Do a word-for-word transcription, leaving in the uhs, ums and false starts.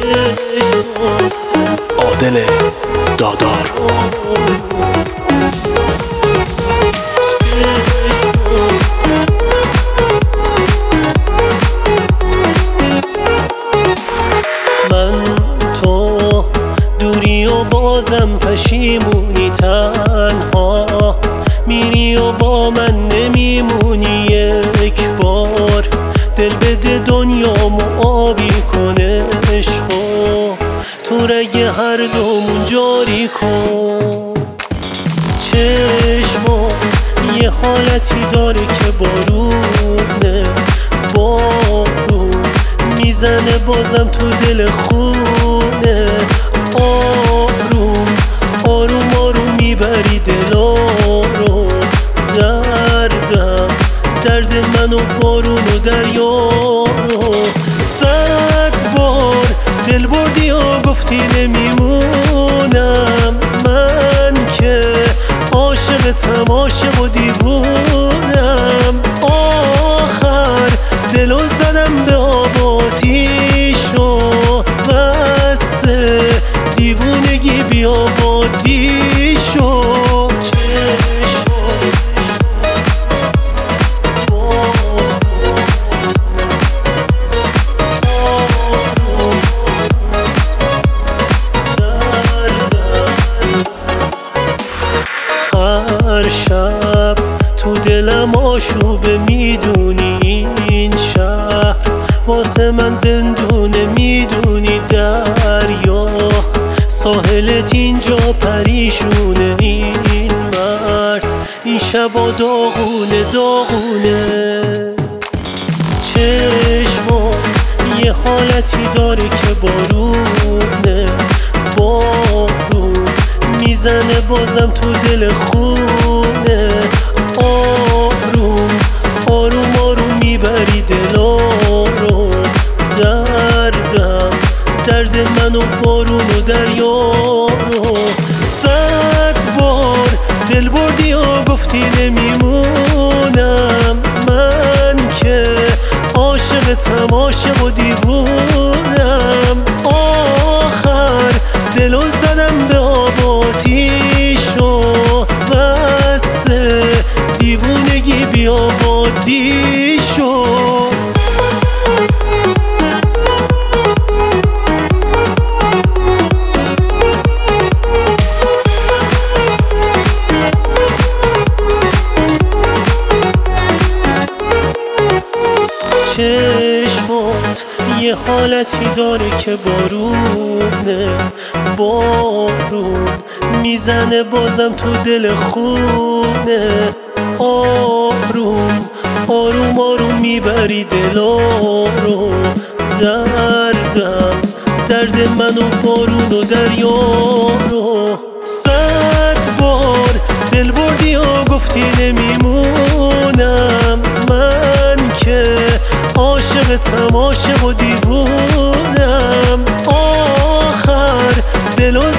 عادل دادار. من تو دوری و بازم پشیمونی، تنها میری و با من نمیمونی. یک بار دل بده دنیامو آبی کنه، عشقو تو رگ هر دومون جاری کن. چشمات یه حالتی داره که بارونه، بارون میزنه بازم تو دل خونه. آروم آروم آروم میبری دلا رو، دردم درد من و بارون و دریا رو. صد بار دل بردی و گفتی نمیمونم، من که عاشقتم عاشق و دیوونم. آخر دلو زدم به آب آتیش و بسه دیوونگی بیابادی شو. هر شب تو دلم آشوبه، میدونی این شهر واسه من زندونه، میدونی دریا ساحلت اینجا پریشونه. این مرد این شبا داغونه داغونه. چشمات یه حالتی داره که بارونه، بارون میزنه بازم تو دل خونه. آروم آروم آروم میبری دلا رو، دردم درد من و بارون و دریا رو. صد بار دل بردی و گفتی نمیمونم، من که عاشقتم عاشق و دیوونم. آخر دلو زدم به آب آتیش و بسه دیوونگی بیابادی شو. چشمات یه حالتی داره که بارونه، بارون میزنه بازم تو دل خونه. آروم آروم آروم میبری دلا رو، دردم درد من و بارون و دریا رو. صد بار دل بردی و گفتی نمیمونم، من که عاشقتم عاشق و دیوونم. آخر دلو